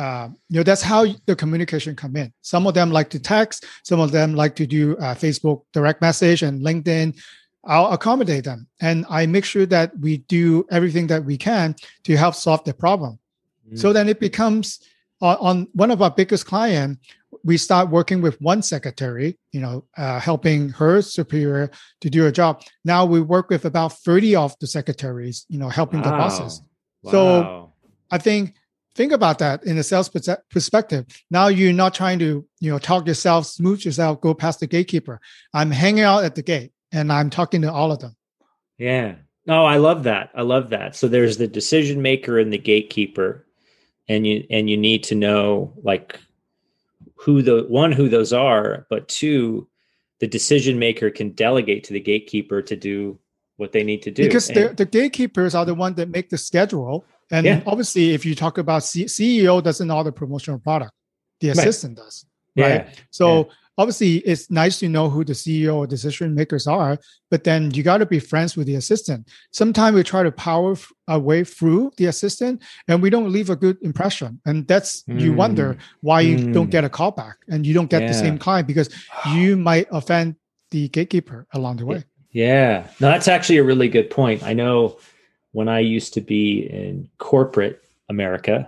D: uh, you know, that's how the communication come in. Some of them like to text, some of them like to do uh, Facebook direct message and LinkedIn. I'll accommodate them, and I make sure that we do everything that we can to help solve the problem. Mm. So then it becomes uh, on one of our biggest clients, we start working with one secretary, you know, uh, helping her superior to do a job. Now we work with about thirty of the secretaries, you know, helping wow. the bosses. Wow. So I think, think about that in a sales perspective. Now you're not trying to, you know, talk yourself, smooth yourself, go past the gatekeeper. I'm hanging out at the gate and I'm talking to all of them.
E: Yeah. No, I love that. I love that. So there's the decision maker and the gatekeeper, and you, and you need to know like who the one, who those are, but two, the decision maker can delegate to the gatekeeper to do what they need to do.
D: Because
E: and,
D: the, the gatekeepers are the ones that make the schedule. And yeah. obviously, if you talk about C- CEO doesn't know the promotional product, the assistant right. does, right? Yeah. So yeah. obviously, it's nice to know who the C E O or decision makers are, but then you got to be friends with the assistant. Sometimes we try to power f- our way through the assistant, and we don't leave a good impression. And that's mm. you wonder why you mm. don't get a call back and you don't get yeah. the same client because you might offend the gatekeeper along the way.
E: Yeah, no, that's actually a really good point. I know. When I used to be in corporate America,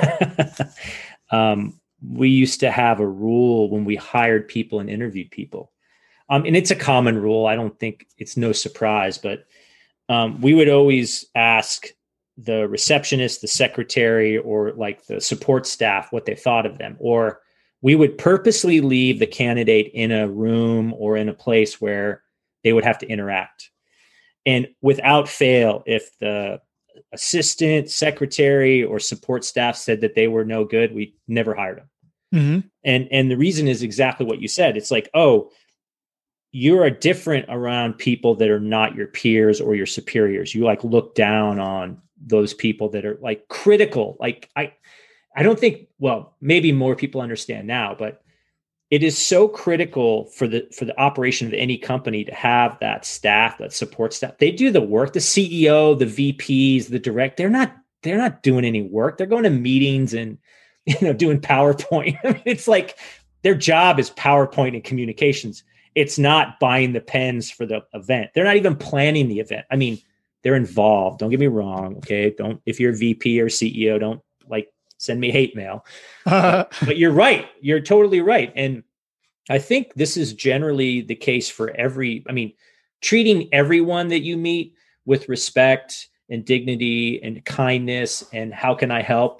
E: um, we used to have a rule when we hired people and interviewed people. Um, and it's a common rule. I don't think it's no surprise, but um, we would always ask the receptionist, the secretary, or like the support staff what they thought of them. Or we would purposely leave the candidate in a room or in a place where they would have to interact. And without fail, if the assistant, secretary, or support staff said that they were no good, we never hired them. Mm-hmm. And and the reason is exactly what you said. It's like, oh, you're different around people that are not your peers or your superiors. You like look down on those people that are like critical. Like I, I don't think. Well, maybe more people understand now, but it is so critical for the for the operation of any company to have that staff, that support staff. They do the work. The C E O, the V Ps, the direct, they're not they're not doing any work. They're going to meetings and you know doing PowerPoint. I mean, it's like their job is PowerPoint and communications. It's not buying the pens for the event. They're not even planning the event. I mean, they're involved. Don't get me wrong. Okay, don't if you're a V P or C E O, don't like. Send me hate mail. But, but you're right. You're totally right. And I think this is generally the case for every, I mean, treating everyone that you meet with respect and dignity and kindness and how can I help?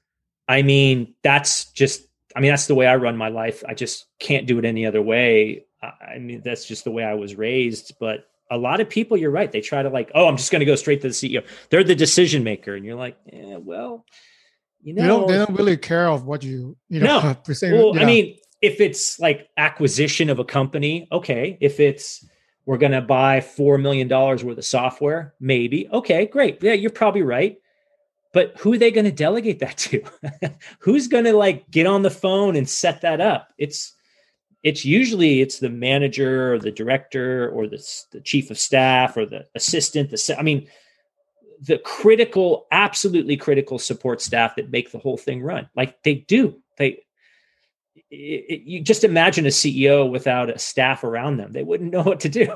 E: I mean, that's just, I mean, that's the way I run my life. I just can't do it any other way. I mean, that's just the way I was raised. But a lot of people, you're right. They try to like, oh, I'm just going to go straight to the C E O. They're the decision maker. And you're like, yeah, well, You know,
D: they don't, they don't really care of what you, you know,
E: no. Well, yeah. I mean, if it's like acquisition of a company, okay. If it's, we're going to buy four million dollars worth of software, maybe. Okay, great. Yeah, you're probably right. But who are they going to delegate that to? Who's going to like get on the phone and set that up? It's, it's usually it's the manager or the director or the, the chief of staff or the assistant. The, I mean, the critical, absolutely critical support staff that make the whole thing run. Like they do. They, it, it, you just imagine a C E O without a staff around them. They wouldn't know what to do.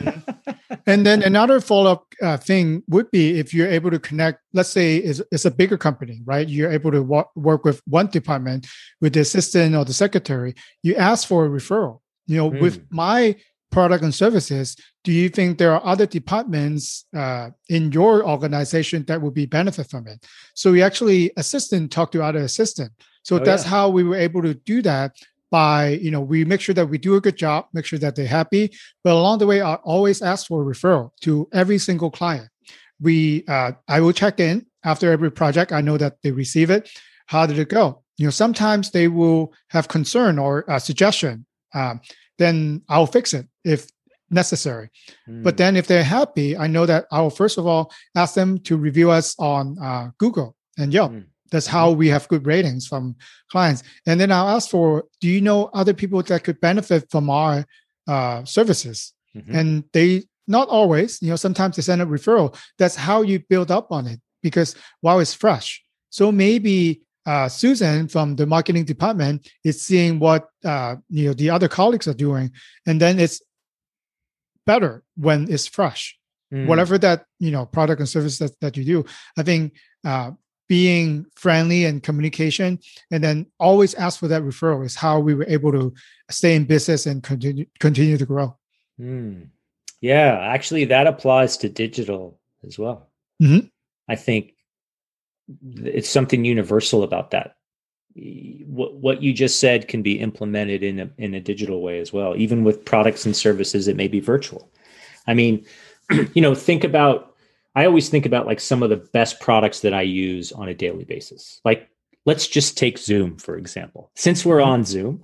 D: And then another follow-up uh, thing would be if you're able to connect, let's say it's, it's a bigger company, right? You're able to wa- work with one department with the assistant or the secretary. You ask for a referral. You know, mm. with my product and services, do you think there are other departments uh, in your organization that would be benefit from it? So we actually assistant talk to other assistant. So oh, that's yeah. how we were able to do that by, you know, we make sure that we do a good job, make sure that they're happy. But along the way, I always ask for a referral to every single client. We, uh, I will check in after every project. I know that they receive it. How did it go? You know, sometimes they will have concern or a suggestion. Um, then I'll fix it if necessary. Mm. But then if they're happy, I know that I will first of all ask them to review us on uh, Google and Yelp. Mm. That's how we have good ratings from clients. And then I'll ask for, do you know other people that could benefit from our uh, services? Mm-hmm. And they, not always, you know, sometimes they send a referral. That's how you build up on it because while it's fresh. So maybe uh, Susan from the marketing department is seeing what uh, you know the other colleagues are doing, and then it's better when it's fresh. Mm. Whatever that you know product and service that, that you do, I think uh, being friendly and communication, and then always ask for that referral is how we were able to stay in business and continue continue to grow.
E: Mm. Yeah, actually, that applies to digital as well.
D: Mm-hmm.
E: I think it's something universal about that. What what you just said can be implemented in a in a digital way as well, even with products and services that may be virtual. I mean, you know, think about, I always think about like some of the best products that I use on a daily basis. Like, let's just take Zoom, for example, since we're on Zoom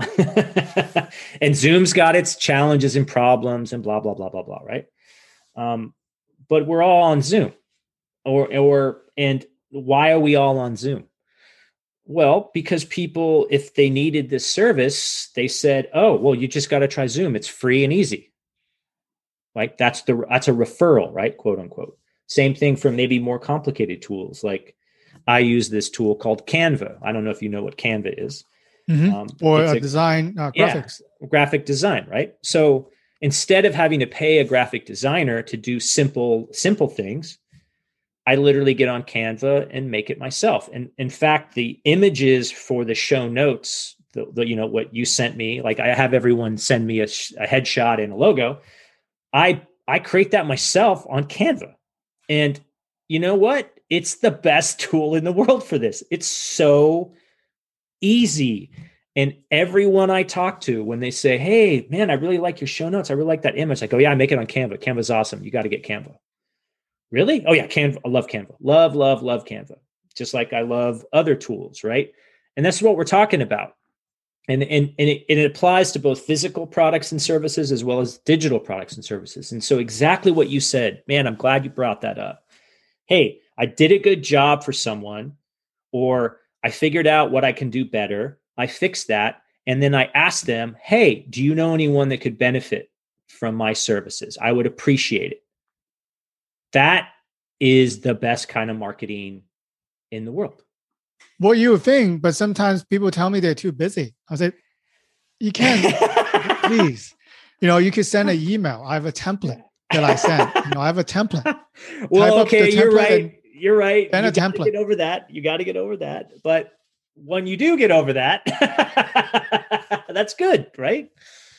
E: and Zoom's got its challenges and problems and blah, blah, blah, blah, blah. Right. Um, but we're all on Zoom or, or, and why are we all on Zoom? Well, because people, if they needed this service, they said, oh, well, you just got to try Zoom. It's free and easy. Like that's the, that's a referral, right? Quote unquote. Same thing for maybe more complicated tools. Like I use this tool called Canva. I don't know if you know what Canva is.
D: Mm-hmm. Um, or a, a design uh, graphics.
E: Yeah, graphic design, right? So instead of having to pay a graphic designer to do simple, simple things, I literally get on Canva and make it myself. And in fact, the images for the show notes, the, the you know, what you sent me, like I have everyone send me a, a headshot and a logo. I I create that myself on Canva. And you know what? It's the best tool in the world for this. It's so easy. And everyone I talk to, when they say, hey, man, I really like your show notes. I really like that image. I go, yeah, I make it on Canva. Canva's awesome. You got to get Canva. Really? Oh, yeah, Canva. I love Canva. Love, love, love Canva. Just like I love other tools, right? And that's what we're talking about. And, and, and, it, and it applies to both physical products and services as well as digital products and services. And so exactly what you said, man, I'm glad you brought that up. Hey, I did a good job for someone, or I figured out what I can do better. I fixed that. And then I asked them, hey, do you know anyone that could benefit from my services? I would appreciate it. That is the best kind of marketing in the world.
D: Well, you would think, but sometimes people tell me they're too busy. I say, you can't, please. You know, you can send an email. I have a template that I send. You know, I have a template.
E: Well, okay, you're right. You're right.
D: And
E: you
D: a template.
E: Get over that. You got to get over that. But when you do get over that, that's good, right?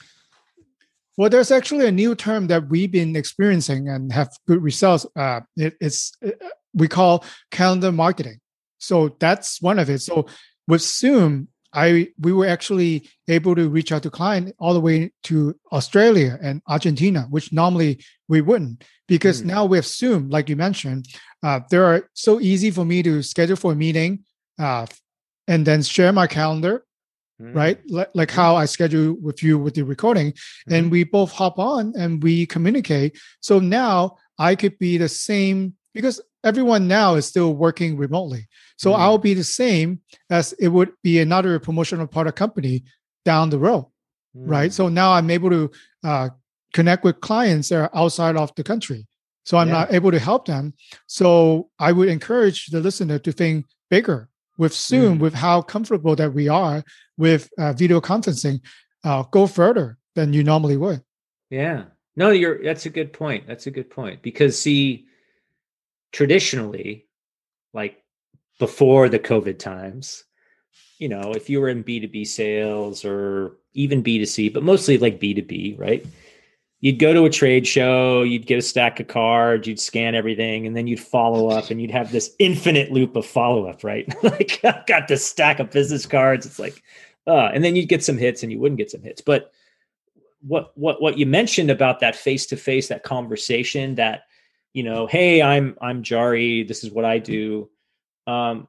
D: Well, there's actually a new term that we've been experiencing and have good results. Uh, it, it's it, we call calendar marketing. So that's one of it. So with Zoom, I we were actually able to reach out to clients all the way to Australia and Argentina, which normally we wouldn't, because mm. now with Zoom, like you mentioned, uh, they are so easy for me to schedule for a meeting uh, and then share my calendar, mm. right? L- like how I schedule with you with the recording, mm. and we both hop on and we communicate. So now I could be the same, because everyone now is still working remotely. So mm. I'll be the same as it would be another promotional product company down the road, mm. right? So now I'm able to uh, connect with clients that are outside of the country. So I'm yeah. not able to help them. So I would encourage the listener to think bigger with Zoom, mm. with how comfortable that we are with uh, video conferencing. Uh, go further than you normally would.
E: Yeah. No, you're. That's a good point. That's a good point. Because see, traditionally, like before the COVID times, you know, if you were in B two B sales or even B two C, but mostly like B two B, right? You'd go to a trade show, you'd get a stack of cards, you'd scan everything, and then you'd follow up and you'd have this infinite loop of follow-up, right? Like I've got this stack of business cards. It's like, uh, and then you'd get some hits and you wouldn't get some hits. But what what what you mentioned about that face-to-face, that conversation, that, you know, hey, I'm I'm Jari, this is what I do. Um,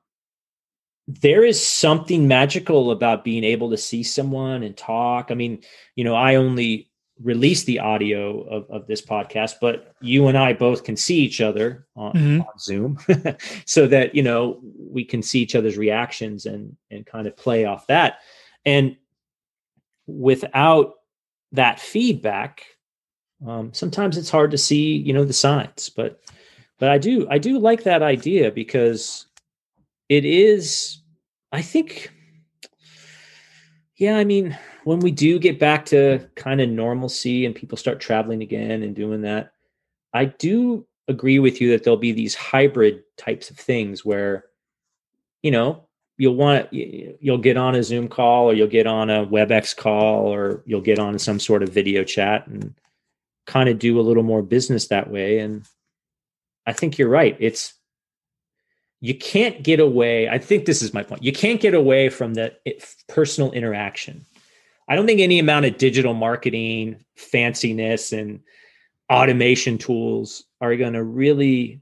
E: there is something magical about being able to see someone and talk. I mean, you know, I only release the audio of, of this podcast, but you and I both can see each other on, mm-hmm. on Zoom so that, you know, we can see each other's reactions and, and kind of play off that. And without that feedback, um, sometimes it's hard to see, you know, the signs, but, but I do, I do like that idea, because it is I think, yeah, I mean, when we do get back to kind of normalcy and people start traveling again and doing that, I do agree with you that there'll be these hybrid types of things where, you know, you'll want, you'll get on a Zoom call or you'll get on a WebEx call or you'll get on some sort of video chat and kind of do a little more business that way. And I think you're right. It's, you can't get away. I think this is my point. You can't get away from the personal interaction. I don't think any amount of digital marketing, fanciness, and automation tools are going to really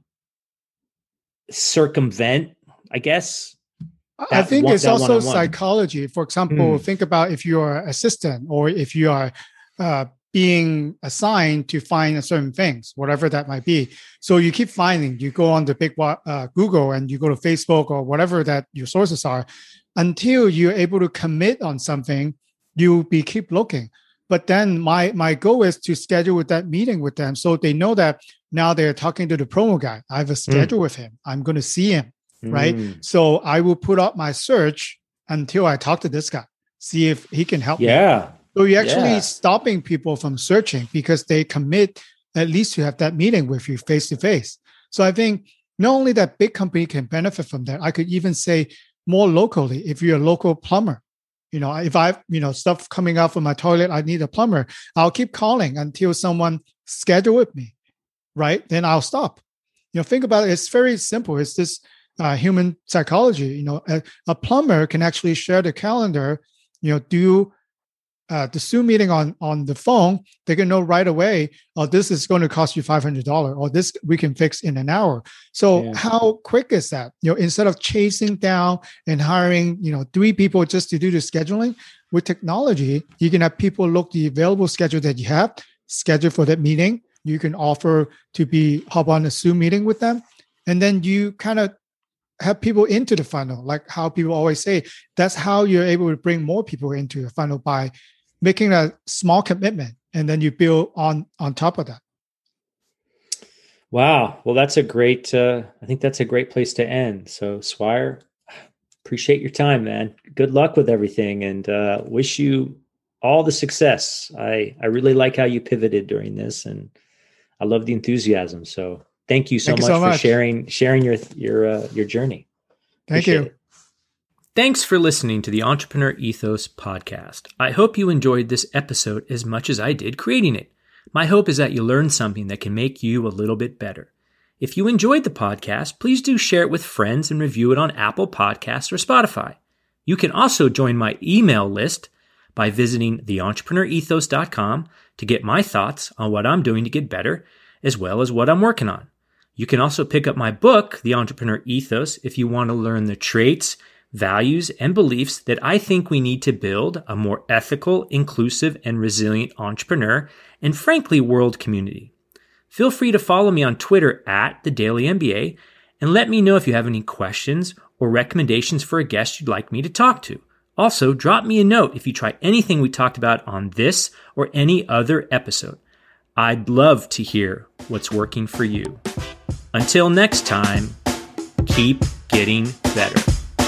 E: circumvent, I guess.
D: I think
E: one,
D: it's also
E: one-on-one.
D: Psychology. For example, mm. think about if you're an assistant or if you are uh, being assigned to find certain things, whatever that might be. So you keep finding, you go on the big uh, Google and you go to Facebook or whatever that your sources are, until you're able to commit on something, you'll be keep looking. But then my my goal is to schedule with that meeting with them so they know that now they're talking to the promo guy. I have a schedule mm. with him. I'm going to see him. Right. Mm. So I will put up my search until I talk to this guy, see if he can help
E: yeah.
D: me. So you're actually
E: yeah.
D: stopping people from searching because they commit at least to have that meeting with you face to face. So I think not only that big company can benefit from that, I could even say more locally, if you're a local plumber, you know, if I, you know, stuff coming out from my toilet, I need a plumber, I'll keep calling until someone schedule with me. Right. Then I'll stop. You know, think about it. It's very simple. It's this Uh, human psychology. You know, a, a plumber can actually share the calendar, you know, do uh, the Zoom meeting on, on the phone. They can know right away, oh, this is going to cost you five hundred dollars or this we can fix in an hour. So yeah. how quick is that? You know, instead of chasing down and hiring, you know, three people just to do the scheduling, with technology, you can have people look the available schedule that you have, schedule for that meeting. You can offer to be hop on a Zoom meeting with them. And then you kind of have people into the funnel, like how people always say, that's how you're able to bring more people into the funnel by making a small commitment. And then you build on, on top of that.
E: Wow. Well, that's a great, uh, I think that's a great place to end. So Swire, appreciate your time, man. Good luck with everything and uh, wish you all the success. I, I really like how you pivoted during this and I love the enthusiasm. So Thank you so, Thank much, you so much for sharing sharing your your uh, your journey.
D: Thank Appreciate you. It.
C: Thanks for listening to the Entrepreneur Ethos podcast. I hope you enjoyed this episode as much as I did creating it. My hope is that you learned something that can make you a little bit better. If you enjoyed the podcast, please do share it with friends and review it on Apple Podcasts or Spotify. You can also join my email list by visiting the entrepreneur ethos dot com to get my thoughts on what I'm doing to get better, as well as what I'm working on. You can also pick up my book, The Entrepreneur Ethos, if you want to learn the traits, values, and beliefs that I think we need to build a more ethical, inclusive, and resilient entrepreneur and, frankly, world community. Feel free to follow me on Twitter at The Daily M B A and let me know if you have any questions or recommendations for a guest you'd like me to talk to. Also, drop me a note if you try anything we talked about on this or any other episode. I'd love to hear what's working for you. Until next time, keep getting better.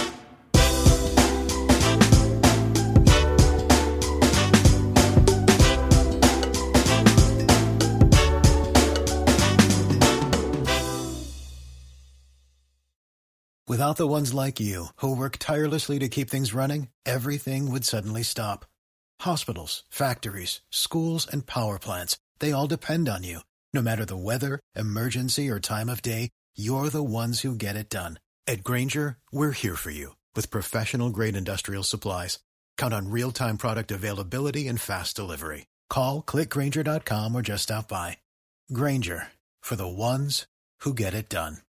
F: Without the ones like you, who work tirelessly to keep things running, everything would suddenly stop. Hospitals, factories, schools, and power plants, they all depend on you. No matter the weather, emergency, or time of day, you're the ones who get it done. At Grainger, we're here for you with professional-grade industrial supplies. Count on real-time product availability and fast delivery. Call, click Grainger dot com, or just stop by. Grainger, for the ones who get it done.